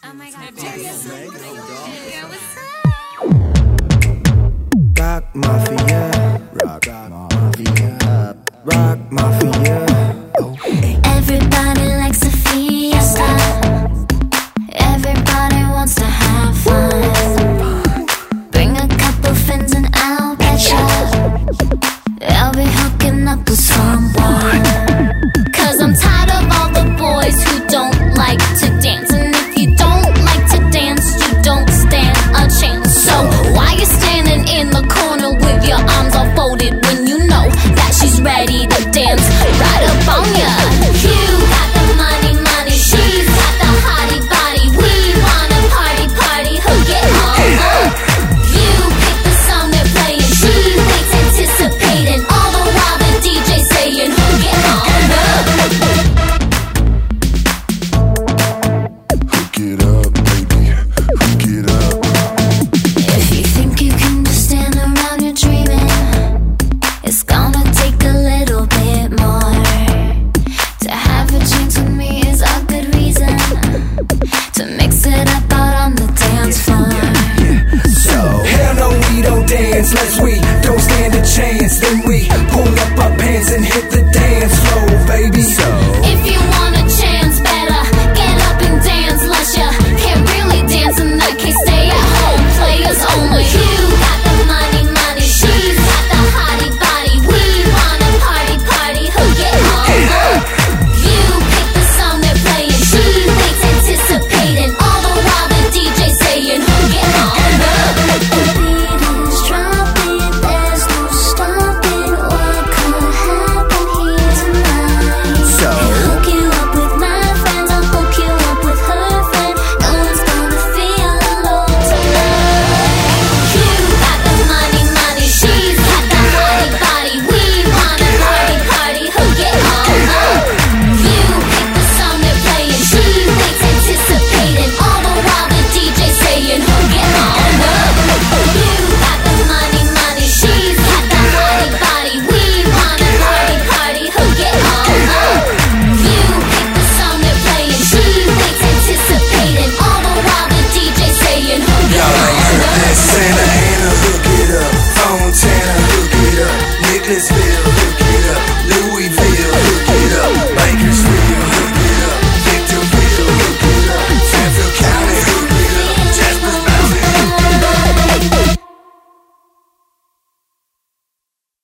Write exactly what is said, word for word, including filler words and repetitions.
Oh my god. Rock Mafia, Rock Mafia, Rock Mafia. Everybody likes a fiesta. Everybody wants to have fun. Bring a couple friends and I'll bet ya I'll be hooking up with someone. Cause I'm tired of all the boys who don't like to dance. And if you don't like to dance, you don't stand a chance. So why you standing in the corner with your arms all folded when you know that she's ready to dance right up on ya? You got the money, money, she's got the hottie body. We wanna party, party, hook it all up. You pick the song they're playing, she waits anticipating, all the while the D J saying hook it all up. Hook it up, baby, hook it up. If you think you can just stand around, you're dreaming. It's gonna take a little bit more. To have a chance with me is a good reason to mix it up out on the dance floor. So, hell no, we don't dance. Let's